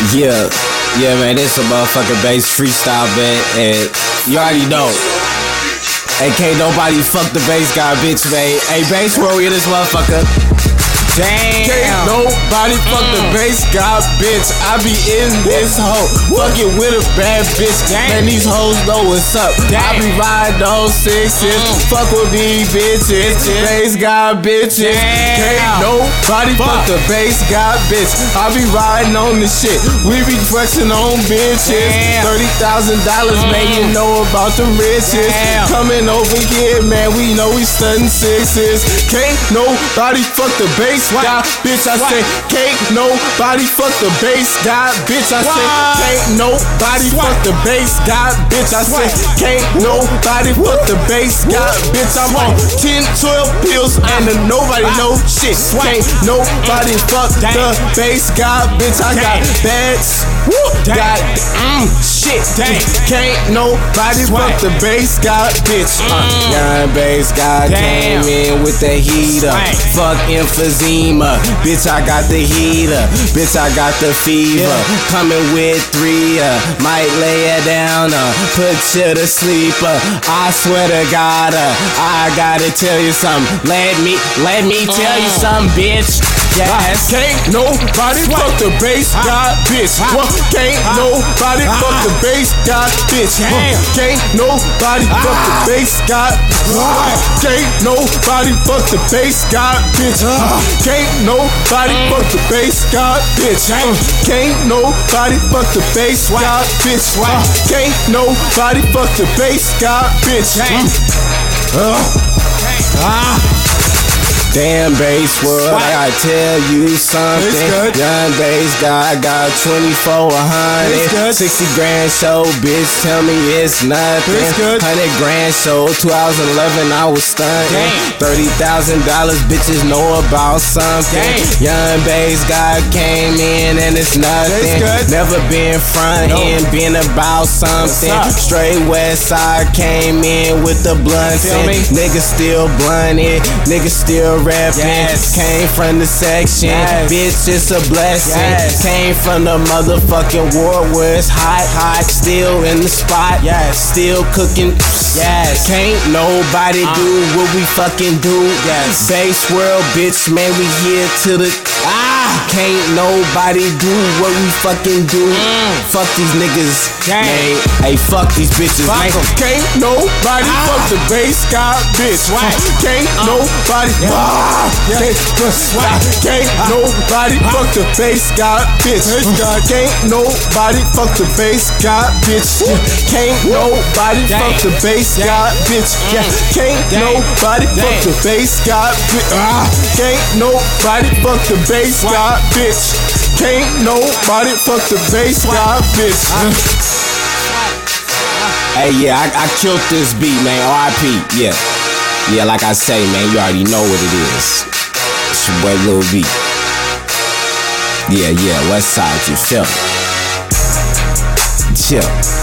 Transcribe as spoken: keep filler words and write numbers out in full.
Yeah, yeah, man, this a motherfucking bass freestyle, man, and you already know. And can't nobody fuck the bass guy, bitch, man. Hey, bass roll in this motherfucker. Damn. Can't nobody fuck the bass guy, bitch. I be in this hoe, fucking with a bad bitch. Man, these hoes know what's up. I be riding those sixes, fuck with these bitches. Bass guy, bitches. Can't nobody fuck the bass guy, bitch. I be riding on the shit. We be flexing on bitches. Thirty thousand dollars, man. You know about the riches. Coming over here, man. We know we stunting sixes. Can't nobody fuck the bass guy, bitch. I say, can't nobody fuck the bass guy, bitch. I say, can't nobody fuck the bass guy, bitch. I say, can't nobody fuck the bass guy, bitch. I'm on ten, twelve pills and then nobody know shit. Can't nobody fuck the bass guy, bitch. I got bags, got mm, shit. Can't nobody fuck the bass guy, bitch. Uh, young bass guy came in with the heater. Fuck emphysema, bitch. I got the heater, bitch. I got the fever. Coming with three, uh, might lay it down, uh, put you to sleep. Uh, I swear to God, uh, I gotta tell you something. Let me, let me tell you something, bitch. Yes. Can't nobody fuck the bass guy, bitch. Well, can't nobody fuck the bass guy, bitch. Well, can't nobody fuck the bass guy. Can't nobody fuck the bass guy, bitch. Can't nobody fuck the bass guy, bitch. Can't nobody fuck the bass guy, bitch. Can't nobody fuck the bass guy, bitch. Ah. Damn, bass world, I gotta tell you something. Young bass guy got twenty-four hundred, sixty grand show, bitch. Tell me it's nothing. Hundred grand show, two thousand eleven, I was stunting. Thirty thousand dollars, bitches know about something. Young bass guy came in and it's nothing. Never been front end, been about something. Straight west side came in with the blunting. Niggas still blunted, niggas still rapping. Yes. Came from the section, yes. Bitch, it's a blessing. Yes. Came from the motherfucking war where it's hot, hot. Still in the spot, yes. Still cooking, yes. Can't nobody uh. do what we fucking do, yes. Bass world, bitch, man, we here to the ah. Can't nobody do what we fucking do. Mm. Fuck these niggas, man. Hey, fuck these bitches, fuck man. Can't nobody ah. fuck the bass guy, bitch. Right. Can't uh. nobody. Yeah. Ah. Yeah. Can't, can't nobody fuck the bass guy, bitch. Can't nobody fuck the bass guy, bitch. Can't nobody fuck the bass guy, bitch. Can't nobody fuck the bass guy, bitch. Can't nobody fuck the bass guy, bitch. Can't nobody fuck the bass guy, bitch. Hey, yeah, I, I killed this beat, man. R I P, yeah. Yeah, like I say, man, you already know what it is. It's your boy Lil V. Yeah, yeah, West Side, you feel me? Chill.